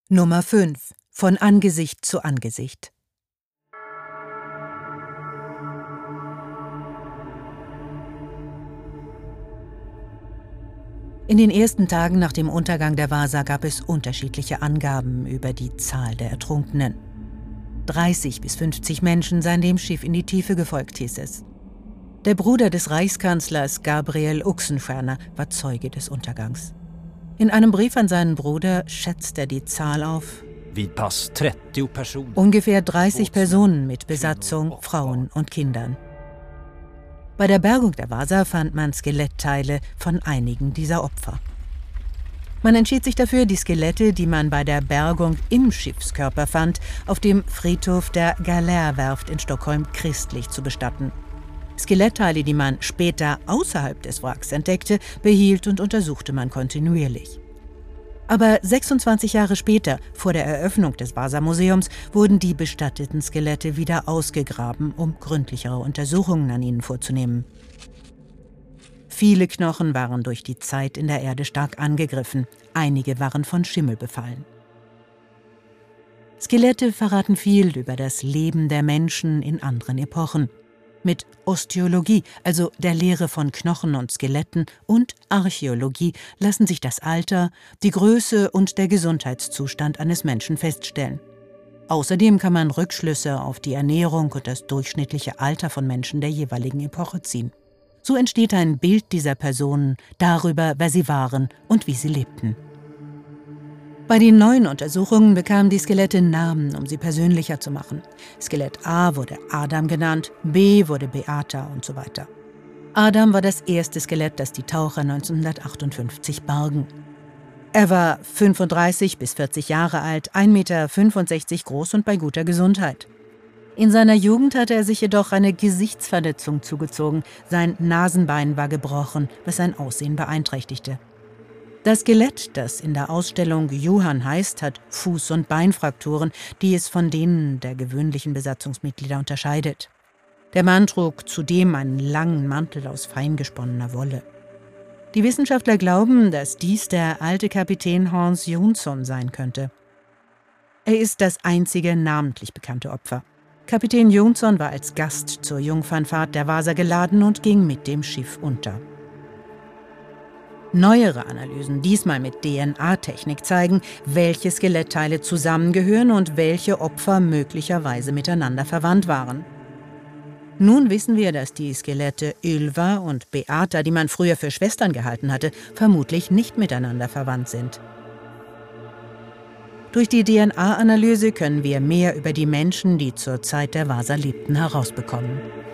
Nummer 5. Von Angesicht zu Angesicht. In den ersten Tagen nach dem Untergang der Vasa gab es unterschiedliche Angaben über die Zahl der Ertrunkenen. 30 bis 50 Menschen seien dem Schiff in die Tiefe gefolgt, hieß es. Der Bruder des Reichskanzlers Gabriel Oxenstierna war Zeuge des Untergangs. In einem Brief an seinen Bruder schätzt er die Zahl auf ungefähr 30 Personen mit Besatzung, Frauen und Kindern. Bei der Bergung der Vasa fand man Skelettteile von einigen dieser Opfer. Man entschied sich dafür, die Skelette, die man bei der Bergung im Schiffskörper fand, auf dem Friedhof der Galärwerft in Stockholm christlich zu bestatten. Skelettteile, die man später außerhalb des Wracks entdeckte, behielt und untersuchte man kontinuierlich. Aber 26 Jahre später, vor der Eröffnung des Vasa-Museums, wurden die bestatteten Skelette wieder ausgegraben, um gründlichere Untersuchungen an ihnen vorzunehmen. Viele Knochen waren durch die Zeit in der Erde stark angegriffen, einige waren von Schimmel befallen. Skelette verraten viel über das Leben der Menschen in anderen Epochen. Mit Osteologie, also der Lehre von Knochen und Skeletten, und Archäologie lassen sich das Alter, die Größe und der Gesundheitszustand eines Menschen feststellen. Außerdem kann man Rückschlüsse auf die Ernährung und das durchschnittliche Alter von Menschen der jeweiligen Epoche ziehen. So entsteht ein Bild dieser Personen darüber, wer sie waren und wie sie lebten. Bei den neuen Untersuchungen bekamen die Skelette Namen, um sie persönlicher zu machen. Skelett A wurde Adam genannt, B wurde Beata und so weiter. Adam war das erste Skelett, das die Taucher 1958 bargen. Er war 35 bis 40 Jahre alt, 1,65 Meter groß und bei guter Gesundheit. In seiner Jugend hatte er sich jedoch eine Gesichtsverletzung zugezogen. Sein Nasenbein war gebrochen, was sein Aussehen beeinträchtigte. Das Skelett, das in der Ausstellung Johann heißt, hat Fuß- und Beinfrakturen, die es von denen der gewöhnlichen Besatzungsmitglieder unterscheidet. Der Mann trug zudem einen langen Mantel aus fein gesponnener Wolle. Die Wissenschaftler glauben, dass dies der alte Kapitän Hans Jonsson sein könnte. Er ist das einzige namentlich bekannte Opfer. Kapitän Jonsson war als Gast zur Jungfernfahrt der Vasa geladen und ging mit dem Schiff unter. Neuere Analysen, diesmal mit DNA-Technik, zeigen, welche Skelettteile zusammengehören und welche Opfer möglicherweise miteinander verwandt waren. Nun wissen wir, dass die Skelette Ylva und Beata, die man früher für Schwestern gehalten hatte, vermutlich nicht miteinander verwandt sind. Durch die DNA-Analyse können wir mehr über die Menschen, die zur Zeit der Vasa lebten, herausbekommen.